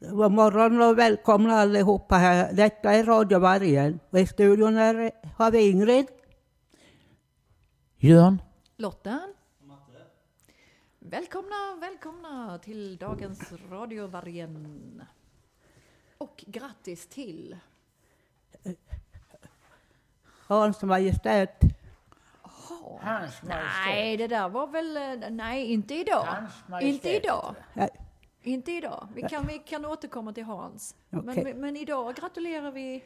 God morgon och välkomna allihopa här. Detta är Radio Vargen. Och i studion har vi Ingrid. Jörn. Lotta. Välkomna till dagens Radio Vargen. Och grattis till Hans Majestät. Hans Majestät. Nej, det där var väl... Nej, inte idag. Hans Majestät. Inte idag. Nej. Inte idag. Vi kan återkomma till Hans. Okej. Men idag gratulerar vi...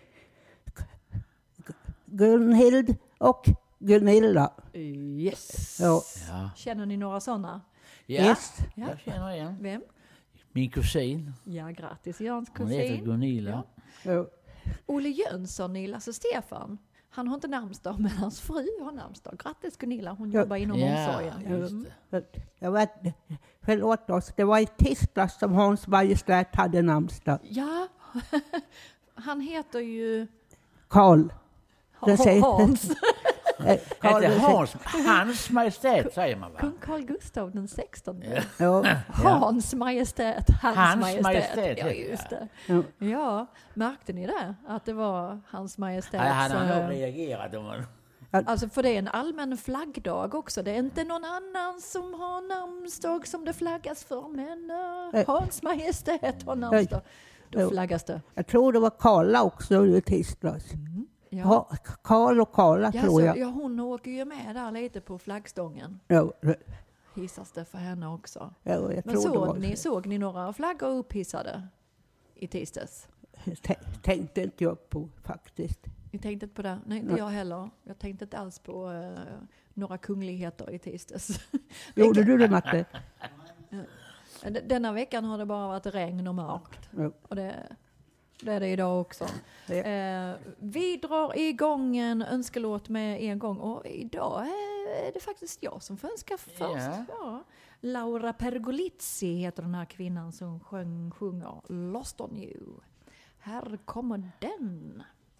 Gunhild och Gunilla. Yes. Ja. Ja. Känner ni några sådana? Ja, Yes. Ja. jag känner igen. Vem? Min kusin. Ja, grattis Jöns Hon heter kusin. Gunilla. Ja. Ja. Olle Jönsson i Lasse Stefan. Han har inte namnsdag, men hans fru har namnsdag. Grattis Gunilla, hon jobbar inom omsorgen. Ja, just det. Förlåt oss, det var i tisdags som Hans Majestät hade namnsdag. Ja, han heter ju Karl. Det säger- Hans. Karl Inte Hans Majestät säger man va? Kung Carl Gustaf den 16. Ja. Hans Majestät, Hans Majestät. Ja, heter just det. Ja. Ja, märkte ni det? Att det var Hans Majestät. Nej, han har nog reagerat om man... Alltså för det är en allmän flaggdag också. Det är inte någon annan som har namnsdag som det flaggas för. Men Hans Majestät har namnsdag. Då flaggas det. Jag tror det var Karla också i tisdags. Ja. Karl och Karla tror jag. Ja, hon åker ju med där lite på flaggstången. Ja, Hissas det för henne också. ja, jag Men tror det var såg ni några flaggor upphissade i tisdags? Tänkte inte jag på faktiskt. Ni tänkte inte på det? Nej, inte jag heller. Jag tänkte inte alls på några kungligheter i tisdags. Gjorde du det, Matte? Denna veckan har det bara varit regn och mörkt. Ja. Och det är det idag också. Ja. Vi drar igång en önskelåt med en gång. Och idag är det faktiskt jag som får önska först. Ja. Ja. Laura Pergolizzi heter den här kvinnan som sjunger Lost on You. Här kommer den.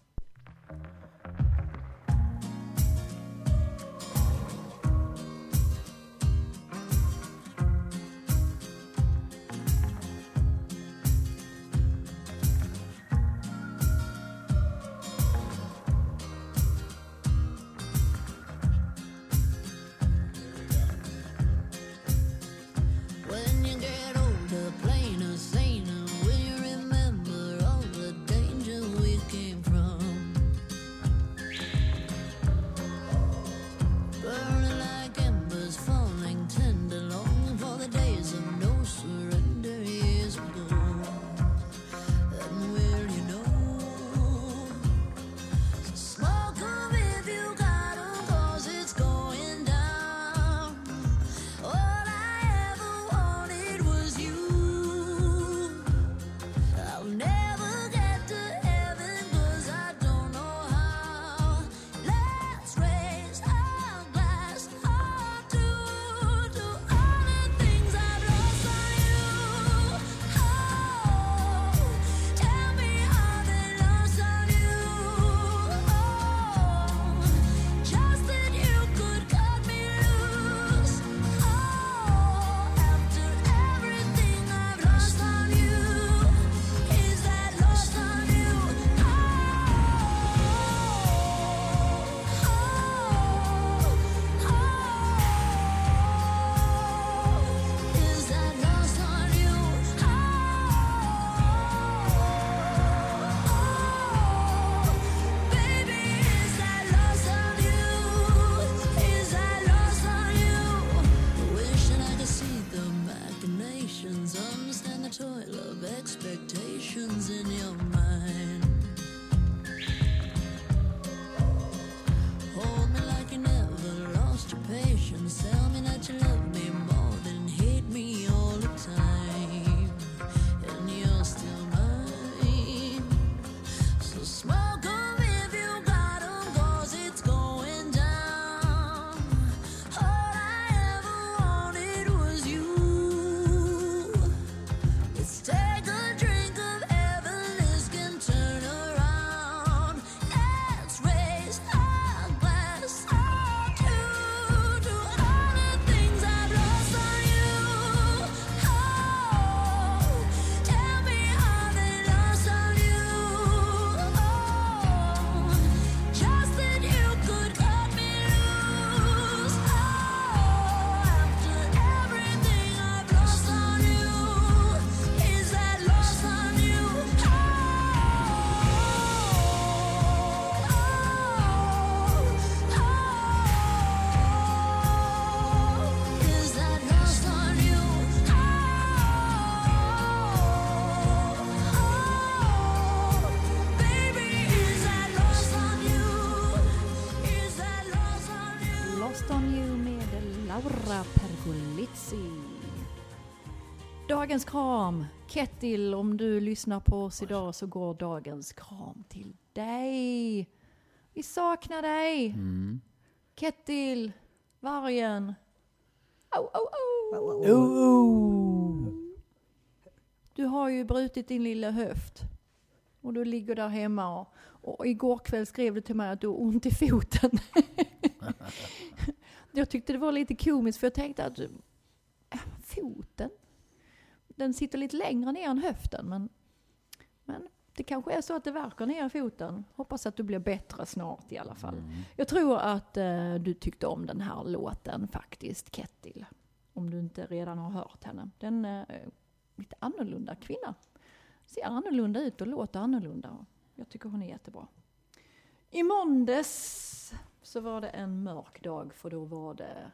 When you get older, plainer, saner, will you remember all the danger we came from? se. Dagens kram. Kettil, om du lyssnar på oss idag så går dagens kram till dig. Vi saknar dig. Kettil, vargen. Au, au, au. Du har ju brutit din lilla höft. Och du ligger där hemma och igår kväll skrev du till mig att du har ont i foten. Jag tyckte det var lite komiskt för jag tänkte att foten, den sitter lite längre ner än höften. Men det kanske är så att det verkar ner i foten. Hoppas att du blir bättre snart i alla fall. Jag tror att du tyckte om den här låten faktiskt, Kettil. Om du inte redan har hört henne. Den är lite annorlunda kvinna. Ser annorlunda ut och låter annorlunda. Jag tycker hon är jättebra. I måndags så var det en mörk dag för då var det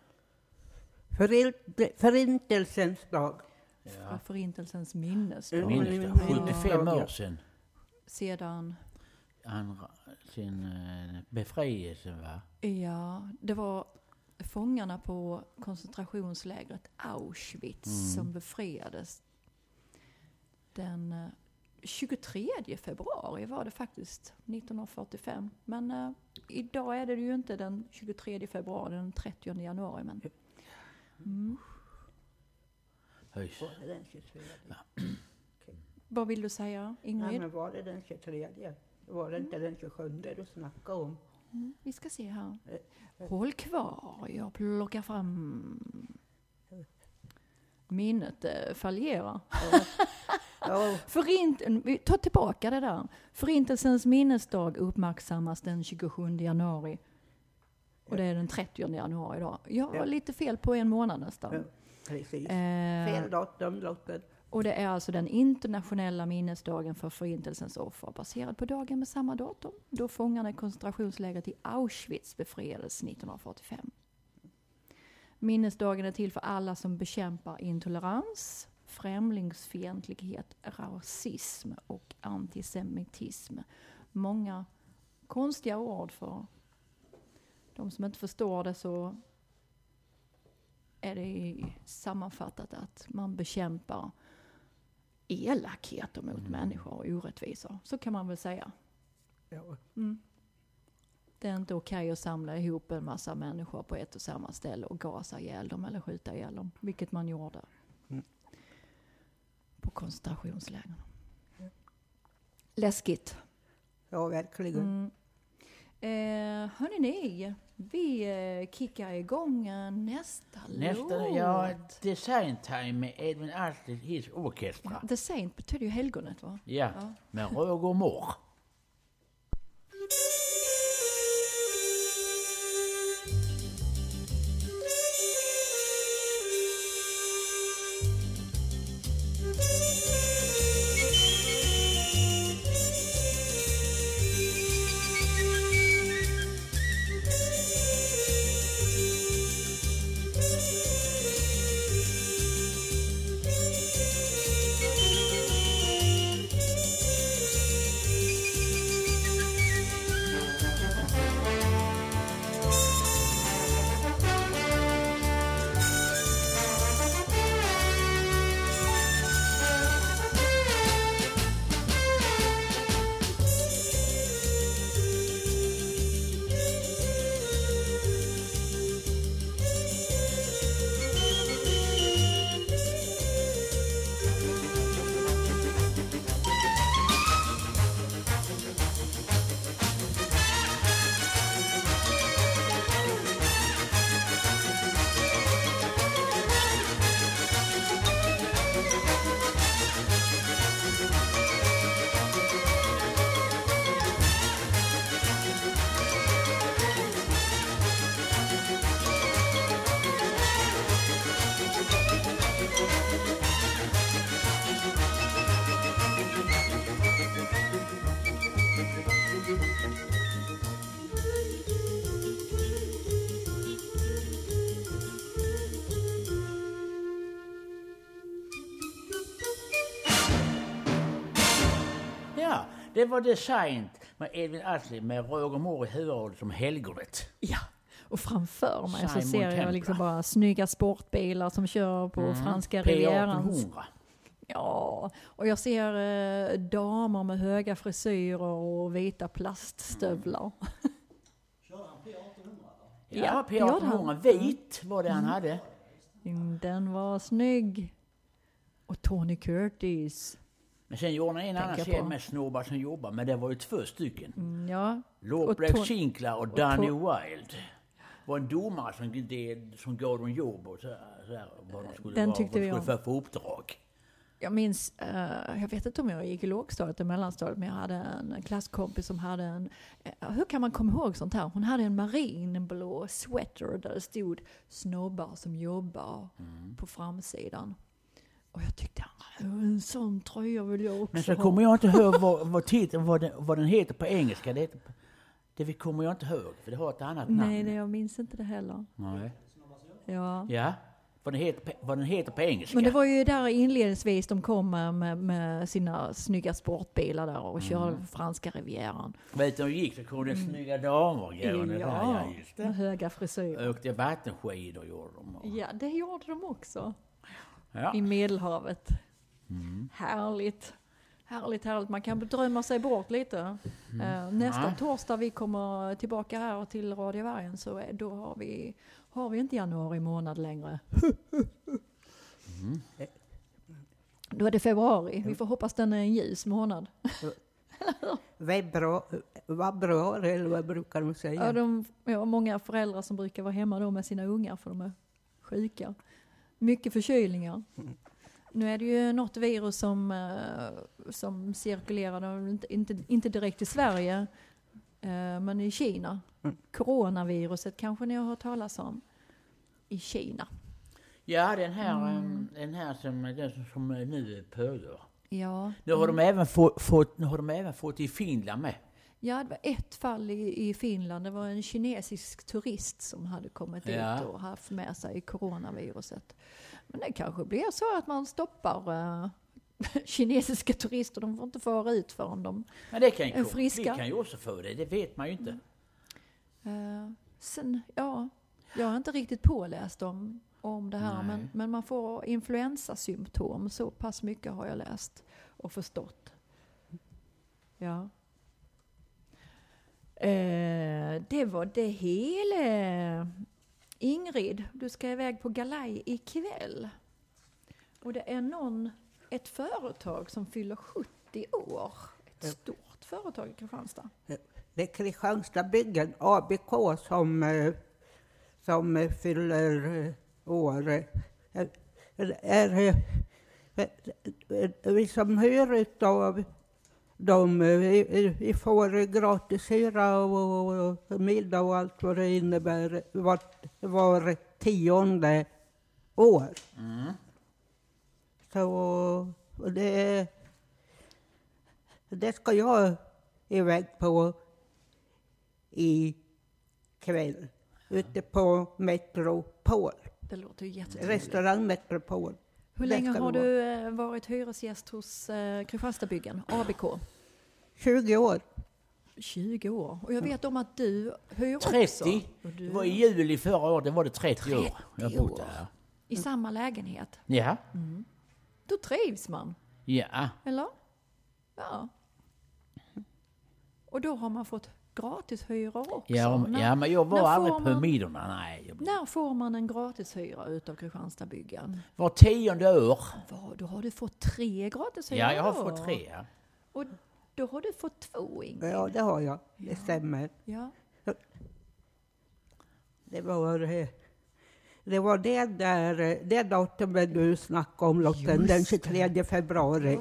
Förintelsens dag. Ja. Förintelsens minnesdag. Minnesdag. 75 år sedan. Sedan Sin befrielse, va? Ja, det var fångarna på koncentrationslägret Auschwitz som befriades den 23 februari var det faktiskt 1945. Men idag är det ju inte den 23 februari, den 30 januari. Men. Höjs. Var det den 23? Ja. Vad vill du säga, Ingrid? Nej, men var det den 23? Var det inte den 27 du snackade om? Vi ska se här. Håll kvar, jag plockar fram. Minnet fallerar. Ta tillbaka det där. Förintelsens minnesdag uppmärksammas den 27 januari. Och det är den 30 januari idag. Jag har lite fel på en månad nästan. Ja, precis. Fel datum låter. Och det är alltså den internationella minnesdagen för förintelsens offer. Baserad på dagen med samma datum. Då fångarna i koncentrationslägret i Auschwitz befriades 1945. Minnesdagen är till för alla som bekämpar intolerans, främlingsfientlighet, rasism och antisemitism. Många konstiga ord för de som inte förstår det, så är det sammanfattat att man bekämpar elakheter mot människor och orättvisor. Så kan man väl säga. Ja. Det är inte okej att samla ihop en massa människor på ett och samma ställe och gasa ihjäl dem eller skjuta ihjäl dem. Vilket man gjorde på koncentrationslägren. Läskigt. Ja, verkligen. Hörni ni, vi kickar igång nästa låt. Ja, Design Time med Edvin Ahlstedt His Orkestra. The Saint betyder ju helgonet, va? Ja, med Roger Moore. Det var Design med Edvin Ahlstedt med Roger Moore i huvudrollen som helgonet. Ja, Och framför mig så Simon ser jag Templar. liksom bara snygga sportbilar som kör på franska P1800. rivieran. Ja, och jag ser damer med höga frisyrer och vita plaststövlar. Ja, det gjorde han. P1800. Vit var det han hade. Den var snygg. Och Tony Curtis. Men sen gjorde han en annan Tänker serie på. med snubbar som jobbar. Men det var ju 2 stycken. Ja, Lord Och Black Ton- Sinclair och Danny Wild. Var en domare som gav dem jobb och så här, vad de skulle, Den vad tyckte de vi skulle om. få för uppdrag. jag minns, jag vet inte om jag gick i lågstadiet eller mellanstadiet, men jag hade en klasskompis som hade en, hur kan man komma ihåg sånt här? Hon hade en marinblå sweater där det stod snobbar som jobbar på framsidan. Och jag tyckte, en sån tröja vill jag också Men så ha. kommer jag inte ihåg vad den heter på engelska. Det kommer jag inte ihåg, för det har ett annat namn. Nej, jag minns inte det heller. Nej. Ja. Ja, vad den heter på engelska. Men det var ju där inledningsvis de kom med sina snygga sportbilar där och körde franska rivieran. Vet du hur det gick? Så kom det snygga damer gående där. Ja, just med det. höga frisyrer. Åkte vattenskidor gjorde de. Ja, det gjorde de också. Ja. I Medelhavet. Härligt. Härligt. Man kan drömma sig bort lite. Nästa Ja. torsdag vi kommer tillbaka här till Radio Vargen så då har vi inte januari månad längre. Då är det februari. Vi får hoppas den är en ljus månad. Vad bra, eller vad brukar de säga? Ja, många föräldrar som brukar vara hemma då med sina ungar för de är sjuka. Mycket förkylningar. Nu är det ju något virus som cirkulerar, inte direkt i Sverige, men i Kina. Coronaviruset kanske ni har hört talas om. I Kina. Ja, den här som nu pågår. Ja. Nu har de även fått i Finland med. Ja, det var ett fall i Finland. Det var en kinesisk turist som hade kommit ut och haft med sig coronaviruset. Men det kanske blir så att man stoppar kinesiska turister. De får inte fara ut förrän de Men det kan är friska. Vi kan ju också få det vet man ju inte. Sen, ja, jag är inte riktigt påläst om det här. Men man får influensasymptom. Så pass mycket har jag läst och förstått. Ja. Det var det hela. Ingrid, du ska iväg på galej ikväll. Och det är ett företag som fyller 70 år. Ett stort företag i Kristianstad. Det är Kristianstad Byggen, ABK, som fyller år. Vi som hör utav dem, vi får gratis hyra och middag och allt vad det innebär var 10:e år. Så det ska jag iväg på i kväll ute på Metropol. Det låter ju jättetrevligt. Restaurang Metropol. Hur Det länge ska har det du varit hyresgäst hos Kristianstadsbyggen, ABK? 20 år. 20 år. Och jag vet om att du hyr 30. också. Och du Det var i juli förra året, det var det 30 år. Jag 30 bott år. där. i samma lägenhet. Ja. Då trivs man, Ja. eller? Ja. Och då har man fått gratishyror också. Ja, men jag när var aldrig får på man- middagarna. Nej. När får man en gratishyra utav Kristianstadsbyggen? Var 10:e år. Då har du fått 3 gratishyror. Ja, jag har fått 3. Ja. Och då har du fått 2, Ingrid. Ja, det har jag. Det stämmer. Ja. Det var det datumet du snackade om, Lotten, den 23 februari.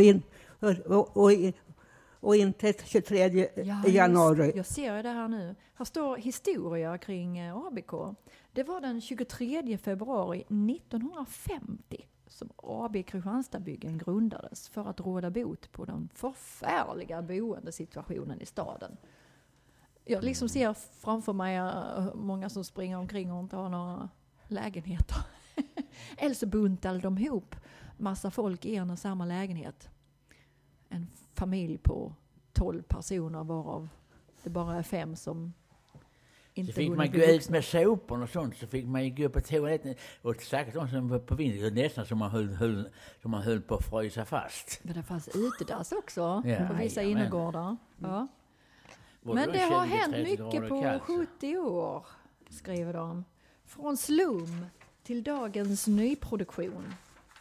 Och inte 23 januari. Jag ser ju det här nu. Här står historia kring ABK. Det var den 23 februari 1950 som AB Kristianstadsbyggen grundades för att råda bot på den förfärliga boendesituationen i staden. Jag liksom ser framför mig många som springer omkring och inte har några lägenheter. Eller så buntar de ihop massa folk i en och samma lägenhet. En familj på 12 personer varav det bara är 5 som inte Så fick hunnit man bli gå ut vuxna. med såpan och sånt, så fick man ju gå på toaletten. Och säkert de som var på vintern, nästan som man höll på att frysa fast. Men det fanns utedass också Ja, på vissa jajamän. innergårdar. Ja. Var Men det har 20-30 hänt mycket grader på kallt, så. 70 år, skriver de. Från slum till dagens nyproduktion.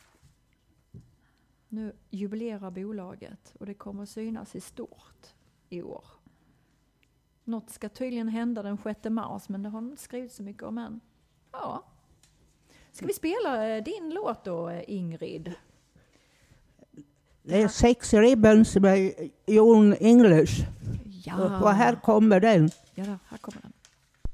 Nu jubilerar bolaget och det kommer att synas i stort i år. Något ska tydligen hända den 6 mars, men det har inte skrivit så mycket om än. Ja. Ska vi spela din låt då, Ingrid? Det är Six Ribbons med Jon English. Ja, Och här kommer den. ja då, här kommer den.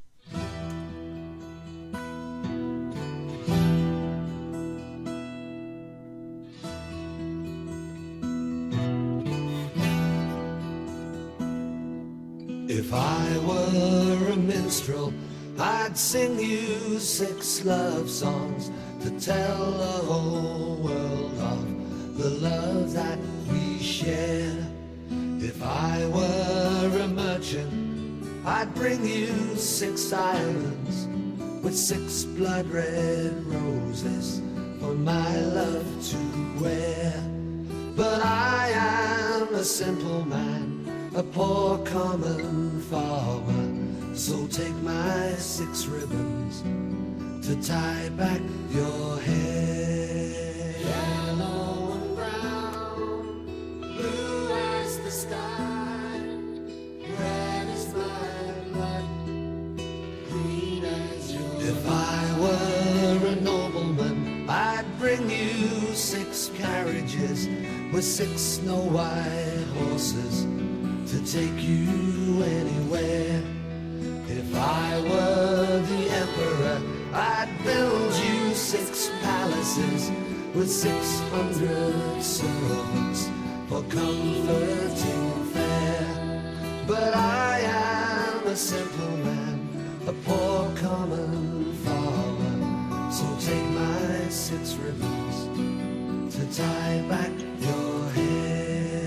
If I were a minstrel, I'd sing you 6 love songs to tell the whole world of the love that we share. If I were a merchant, I'd bring you 6 islands with 6 blood-red roses for my love to wear. But I am a simple man, a poor common farmer, so take my 6 ribbons to tie back your hair. Yellow and brown, blue as the sky, red as my blood, green as your. If I were a nobleman, I'd bring you 6 carriages with 6 snow-white horses to take you anywhere. If I were the emperor, I'd build you 6 palaces with 600 servants for comforting fare. But I am a simple man, a poor common farmer, so take my 6 ribbons to tie back your hair.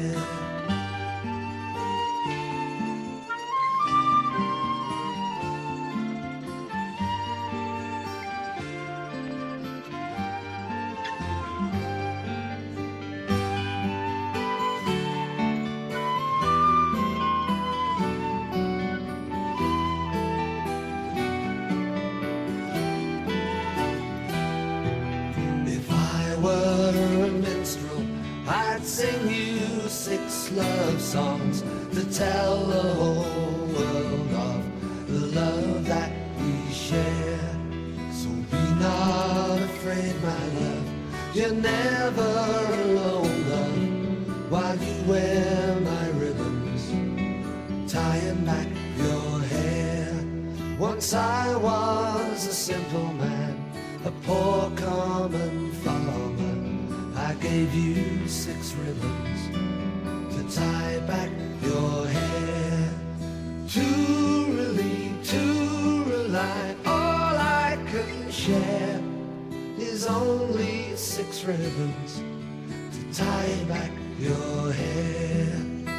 Sing you 6 love songs to tell the whole world of the love that we share. So be not afraid, my love, you're never alone, love, while you wear my ribbons, tying back your hair. Once I was a simple man, a poor common farmer, I gave you 6 ribbons to tie back your hair. To relieve, to rely, all I can share is only 6 ribbons to tie back your hair.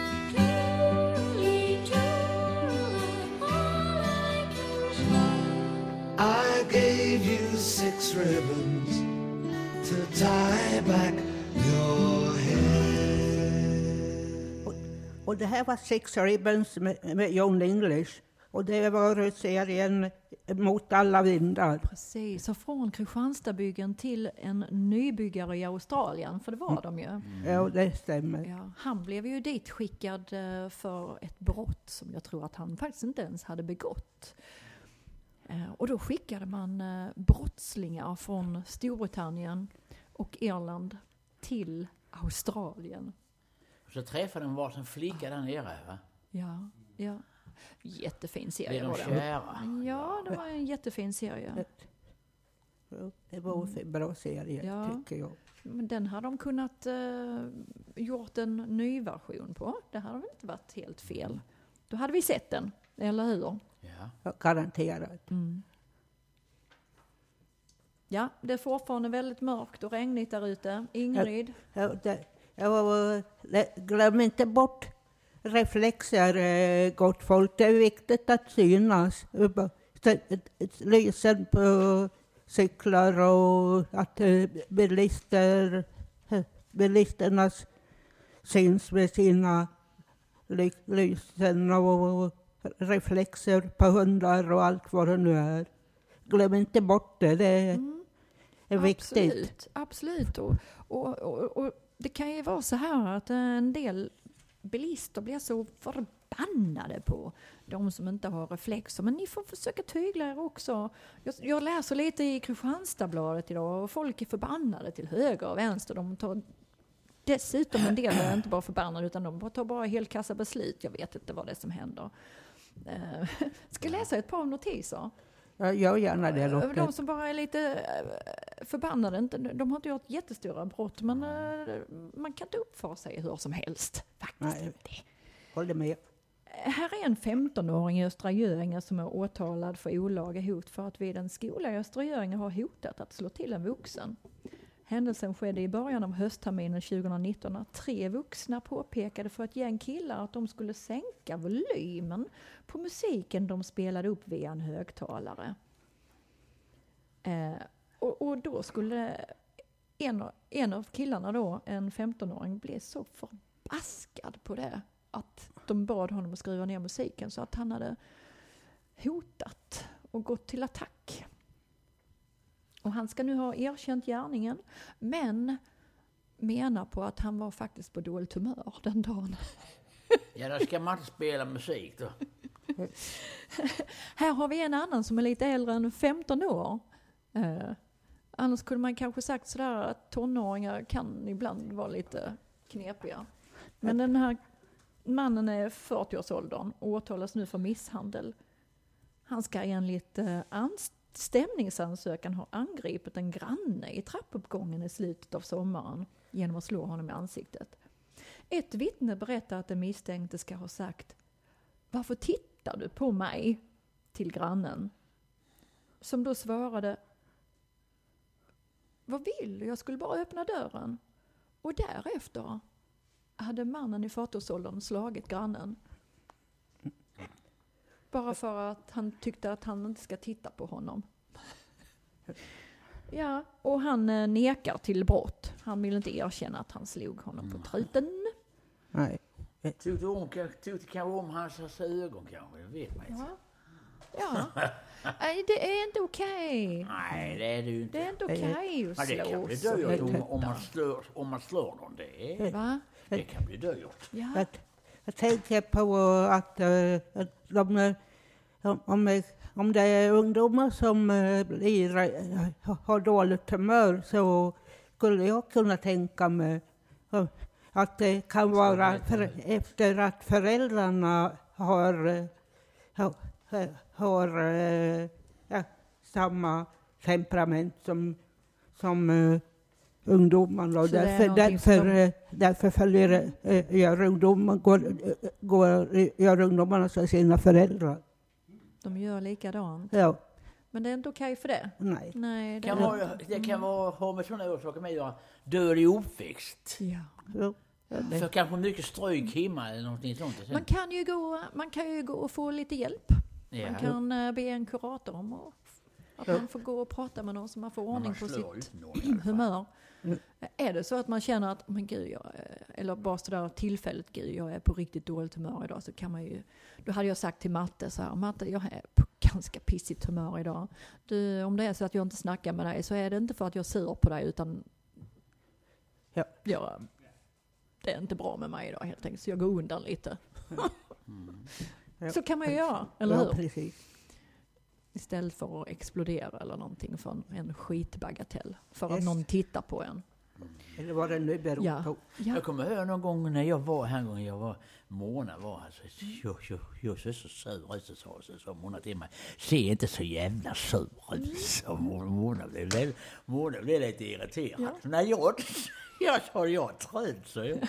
I gave you 6 ribbons to tie back your hair. Och det här var Six Ribbons med Jon English. Och det var serien Mot alla vindar. Precis, så från Kristianstadsbyggen till en nybyggare i Australien, för det var de ju. Ja, det stämmer. Ja, han blev ju ditskickad för ett brott som jag tror att han faktiskt inte ens hade begått. Och då skickade man brottslingar från Storbritannien och Irland till Australien. Så träffade de varsin flicka där nere, va? Ja, ja. Jättefin serie Blev de var det. kära? Ja, det var en jättefin serie. Det var en bra serie, Ja. tycker jag. Men den hade de kunnat gjort en ny version på. Det hade väl inte varit helt fel. Då hade vi sett den, eller hur? Ja. Garanterat. Mm. Ja, det är fortfarande väldigt mörkt och regnigt där ute. Ingrid? Glöm inte bort reflexer, gott folk. Det är viktigt att synas. Lysen på cyklar och att bilisterna syns med sina lysen och reflexer på hundar och allt vad det nu är. Glöm inte bort det, det är viktigt. Absolut. Och det kan ju vara så här att en del bilister blir så förbannade på de som inte har reflexer. Men ni får försöka tygla er också. Jag läser lite i Kristianstadsbladet idag och folk är förbannade till höger och vänster. De tar dessutom en del är inte bara förbannade utan de tar bara helt kassa beslut. Jag vet inte vad det är som händer. Ska jag läsa ett par notiser? Jag gör gärna det. Lotte. De som bara är lite förbannade, de har inte gjort jättestora brott, men man kan inte uppföra sig hur som helst. Faktiskt inte. Håller med. Här är en 15-åring i Östra Göinge som är åtalad för olaga hot för att vid en skola i Östra Göinge har hotat att slå till en vuxen. Händelsen skedde i början av höstterminen 2019 när 3 vuxna påpekade för ett gäng killar att de skulle sänka volymen på musiken de spelade upp via en högtalare. Och då skulle en av killarna då, en 15-åring, bli så förbaskad på det att de bad honom att skruva ner musiken så att han hade hotat och gått till attack. Och han ska nu ha erkänt gärningen, men menar på att han var faktiskt på dåligt humör den dagen. Ja, då ska man inte spela musik då. Här har vi en annan som är lite äldre än 15 år. Annars skulle man kanske sagt sådär att tonåringar kan ibland vara lite knepiga. Men den här mannen är 40-årsåldern och åtalas nu för misshandel. Han ska enligt stämningsansökan ha angripit en granne i trappuppgången i slutet av sommaren genom att slå honom i ansiktet. Ett vittne berättar att den misstänkte ska ha sagt: "Varför tittar du på mig?" till grannen. Som då svarade: "Vad vill du? Jag skulle bara öppna dörren." Och därefter hade mannen i 40-årsåldern slagit grannen. Bara för att han tyckte att han inte ska titta på honom. Ja, och han nekar till brott. Han vill inte erkänna att han slog honom på truten. Nej. Tog det kanske om hans ögon kanske, det vet man inte. Ja. Nej, det är inte okej. Nej, det är det ju inte. Det är inte okej att Ja, det kan slå bli så. dyrt om man slår dem. Va? Det kan bli dyrt. Ja. Jag tänker på att om det är ungdomar som har dåligt humör så skulle jag kunna tänka mig att det kan vara efter att föräldrarna har samma temperament som ungdomarna. Och därför gör ungdomarna som sina föräldrar. De gör likadant. Ja. Men det är inte okej för det. Nej. Nej, Det kan ha med sådana orsaker med att göra. Dålig uppväxt. Ja. Ja. För kanske mycket stryk hemma eller någonting sånt. Man kan ju gå och få lite hjälp. Ja. Man kan be en kurator om att man får gå och prata med någon så man får ordning på sitt humör. Är det så att man känner att, men gud, eller bara sådär tillfälligt, gud, jag är på riktigt dåligt humör idag, så kan man ju, då hade jag sagt till Matte så här: Matte, jag är på ganska pissigt humör idag. Om det är så att jag inte snackar med dig så är det inte för att jag sur på dig, utan det är inte bra med mig idag helt enkelt, så jag går undan lite. Så kan man ju göra, eller hur? Precis. Istället för att explodera eller någonting för en skitbagatell. För att någon tittar på en. Eller vad det nu beror på. Ja. Jag kommer ihåg någon gång när jag var Mona var alltså, jag ser så sur ut, så Mona till mig: "Se inte så jävla sur ut." Så Mona blev lite irriterad. Ja. När jag sa jag är trött, så jag.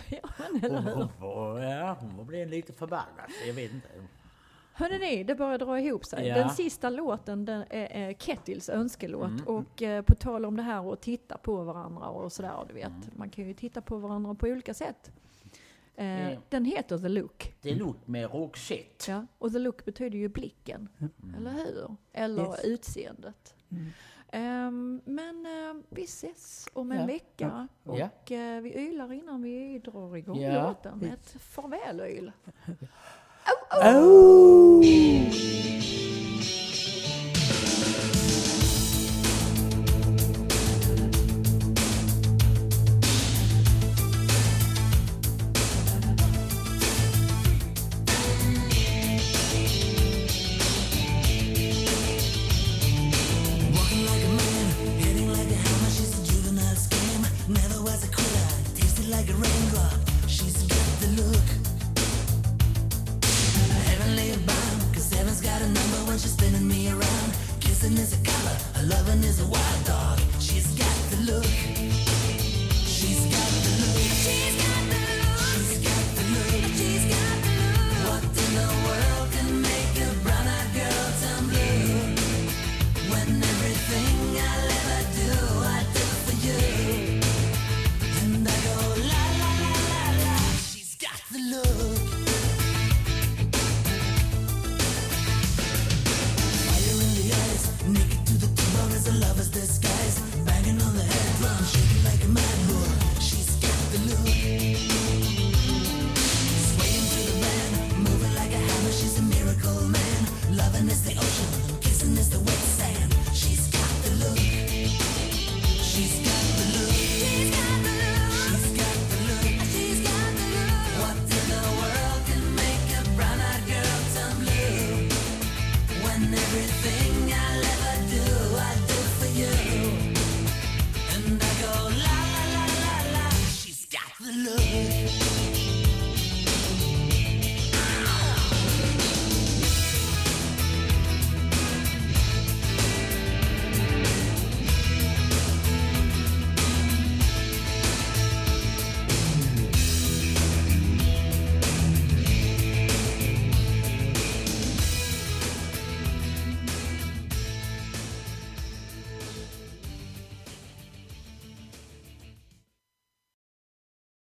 Hon blev lite förbannad, jag vet inte. Hörrni, det börjar dra ihop sig. Ja. Den sista låten, den är Kettils önskelåt. Och på tal om det här att titta på varandra och sådär, du vet. Man kan ju titta på varandra på olika sätt. Den heter The Look. The Look med Roxette. Ja, och The Look betyder ju blicken, eller hur? Eller utseendet. Men vi ses om en vecka och vi ylar innan vi drar igång låten med ett farväl-yl. Oh!